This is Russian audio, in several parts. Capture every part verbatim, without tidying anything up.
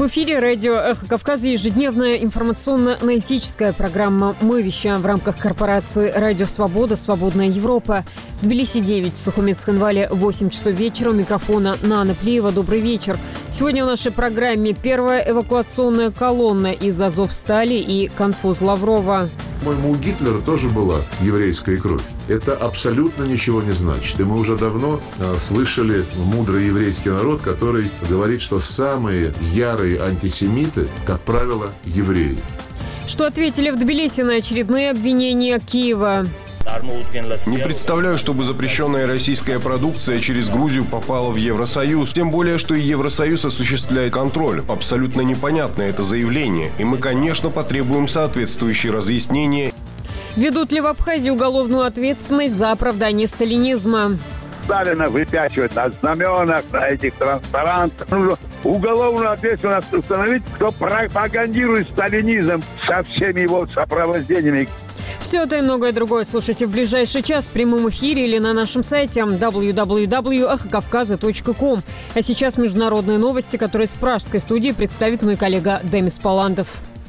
В эфире радио «Эхо Кавказа» ежедневная информационно-аналитическая программа. Мы вещаем в рамках корпорации «Радио Свобода. Свободная Европа». В Тбилиси девять, в Сухумет-Цхинвале восемь часов вечера. У микрофона Нана Плиева. Добрый вечер. Сегодня в нашей программе первая эвакуационная колонна из Азовстали и конфуз Лаврова. По-моему, у Гитлера тоже была еврейская кровь. Это абсолютно ничего не значит. И мы уже давно э, слышали мудрый еврейский народ, который говорит, что самые ярые антисемиты, как правило, евреи. Что ответили в Тбилиси на очередные обвинения Киева? Не представляю, чтобы запрещенная российская продукция через Грузию попала в Евросоюз. Тем более, что и Евросоюз осуществляет контроль. Абсолютно непонятно это заявление. И мы, конечно, потребуем соответствующие разъяснения. Ведут ли в Абхазии уголовную ответственность за оправдание сталинизма? Сталина выпячивают на знаменах, на этих транспарантах. Нужно уголовную ответственность установить, кто пропагандирует сталинизм со всеми его сопровождениями. Все это и многое другое слушайте в ближайший час в прямом эфире или на нашем сайте дабл ю дабл ю дабл ю точка эхо кавказа точка ком. А сейчас международные новости, которые с пражской студии представит мой коллега Демис Паландов.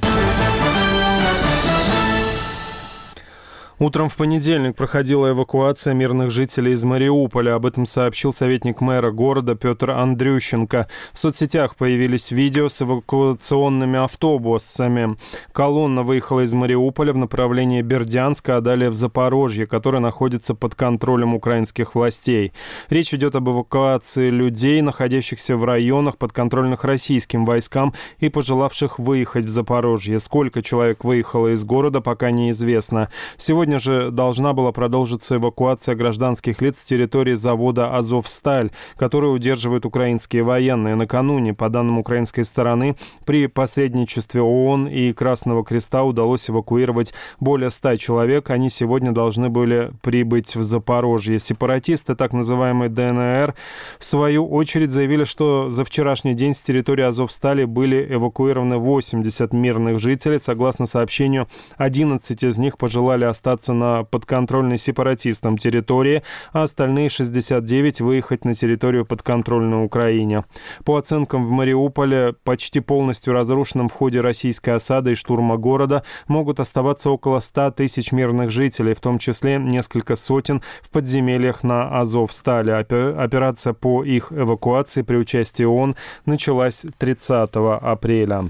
Утром в понедельник проходила эвакуация мирных жителей из Мариуполя. Об этом сообщил советник мэра города Петр Андрющенко. В соцсетях появились видео с эвакуационными автобусами. Колонна выехала из Мариуполя в направлении Бердянска, а далее в Запорожье, которое находится под контролем украинских властей. Речь идет об эвакуации людей, находящихся в районах, подконтрольных российским войскам и пожелавших выехать в Запорожье. Сколько человек выехало из города, пока неизвестно. Сегодня Сегодня же должна была продолжиться эвакуация гражданских лиц с территории завода «Азовсталь», который удерживают украинские военные. Накануне, по данным украинской стороны, при посредничестве ООН и Красного Креста удалось эвакуировать более ста человек. Они сегодня должны были прибыть в Запорожье. Сепаратисты, так называемый ДНР, в свою очередь заявили, что за вчерашний день с территории Азовстали были эвакуированы восемьдесят мирных жителей. Согласно сообщению, одиннадцать из них пожелали остаться на подконтрольной сепаратистам территории, а остальные шестьдесят девять выехать на территорию подконтрольной Украине. По оценкам, в Мариуполе, почти полностью разрушенном в ходе российской осады и штурма города, могут оставаться около ста тысяч мирных жителей, в том числе несколько сотен в подземельях на Азовстали. Операция по их эвакуации при участии ООН началась тридцатого апреля.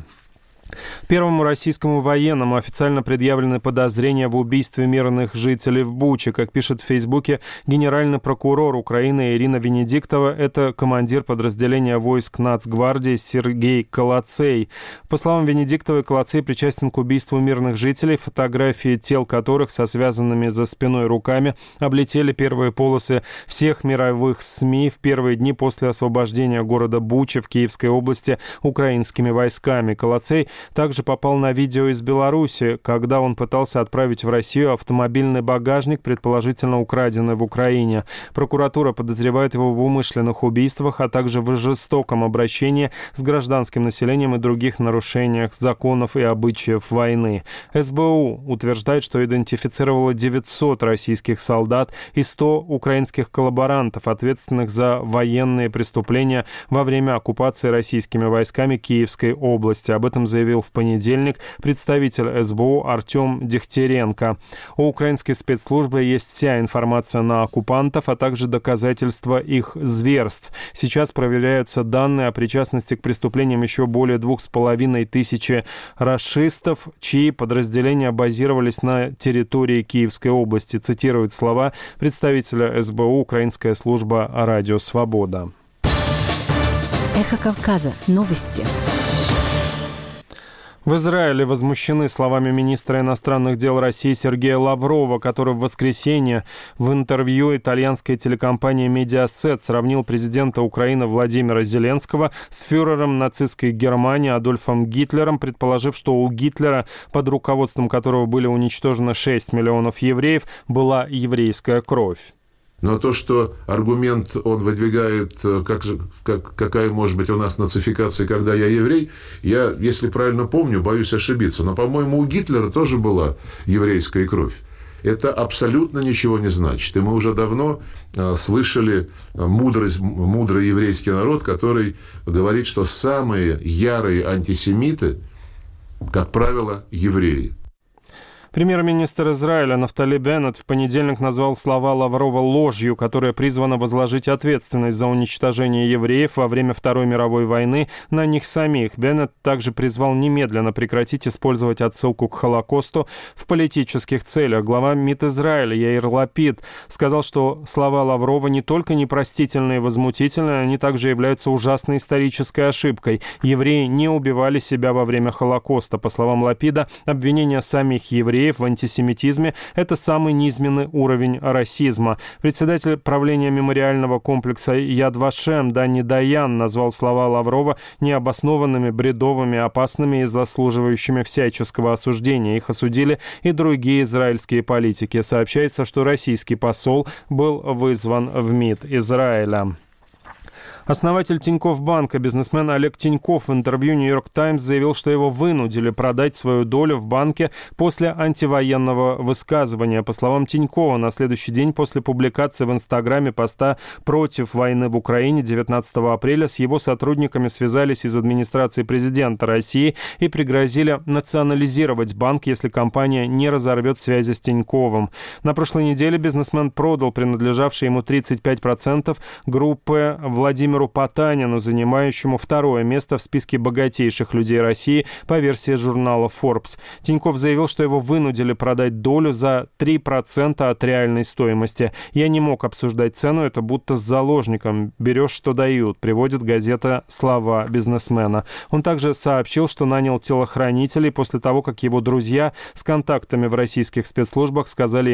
Первому российскому военному официально предъявлены подозрения в убийстве мирных жителей в Буче. Как пишет в Фейсбуке генеральный прокурор Украины Ирина Венедиктова, это командир подразделения войск Нацгвардии Сергей Колоцей. По словам Венедиктовой, Колоцей причастен к убийству мирных жителей, фотографии тел которых со связанными за спиной руками облетели первые полосы всех мировых СМИ в первые дни после освобождения города Буча в Киевской области украинскими войсками. Колоцей также попал на видео из Беларуси, когда он пытался отправить в Россию автомобильный багажник, предположительно украденный в Украине. Прокуратура подозревает его в умышленных убийствах, а также в жестоком обращении с гражданским населением и других нарушениях законов и обычаев войны. СБУ утверждает, что идентифицировало девятьсот российских солдат и сто украинских коллаборантов, ответственных за военные преступления во время оккупации российскими войсками Киевской области. Об этом заявил в понедельник представитель СБУ Артем Дегтяренко. У украинской спецслужбы есть вся информация на оккупантов, а также доказательства их зверств. Сейчас проверяются данные о причастности к преступлениям еще более двух с половиной тысячи рашистов, чьи подразделения базировались на территории Киевской области. Цитирует слова представителя СБУ «Украинская служба Радио Свобода». Эхо Кавказа. Новости. В Израиле возмущены словами министра иностранных дел России Сергея Лаврова, который в воскресенье в интервью итальянской телекомпании «Медиасет» сравнил президента Украины Владимира Зеленского с фюрером нацистской Германии Адольфом Гитлером, предположив, что у Гитлера, под руководством которого были уничтожены шесть миллионов евреев, была еврейская кровь. Но то, что аргумент он выдвигает, как, как, какая может быть у нас нацификация, когда я еврей, я, если правильно помню, боюсь ошибиться, но, по-моему, у Гитлера тоже была еврейская кровь. это абсолютно ничего не значит. И мы уже давно слышали мудрость, мудрый еврейский народ, который говорит, что самые ярые антисемиты, как правило, евреи. Премьер-министр Израиля Нафтали Беннет в понедельник назвал слова Лаврова ложью, которая призвана возложить ответственность за уничтожение евреев во время Второй мировой войны на них самих. Беннет также призвал немедленно прекратить использовать отсылку к Холокосту в политических целях. Глава МИД Израиля Яир Лапид сказал, что слова Лаврова не только непростительные и возмутительные, они также являются ужасной исторической ошибкой. Евреи не убивали себя во время Холокоста. По словам Лапида, обвинения самих евреев в антисемитизме – это самый низменный уровень расизма. Председатель правления мемориального комплекса Яд Вашем Дани Даян назвал слова Лаврова необоснованными, бредовыми, опасными и заслуживающими всяческого осуждения. Их осудили и другие израильские политики. Сообщается, что российский посол был вызван в МИД Израиля. Основатель Тинькофф банка, бизнесмен Олег Тинькофф в интервью «Нью-Йорк Таймс» заявил, что его вынудили продать свою долю в банке после антивоенного высказывания. По словам Тинькова, на следующий день после публикации в Инстаграме поста против войны в Украине девятнадцатого апреля с его сотрудниками связались из администрации президента России и пригрозили национализировать банк, если компания не разорвет связи с Тиньковым. На прошлой неделе бизнесмен продал принадлежавшие ему тридцать пять процентов группы Владимира Потанину, занимающему второе место в списке богатейших людей России по версии журнала Forbes. Тинькофф заявил, что его вынудили продать долю за три процента от реальной стоимости. «Я не мог обсуждать цену, это будто с заложником. Берешь, что дают», приводит газета «Слова бизнесмена». Он также сообщил, что нанял телохранителей после того, как его друзья с контактами в российских спецслужбах сказали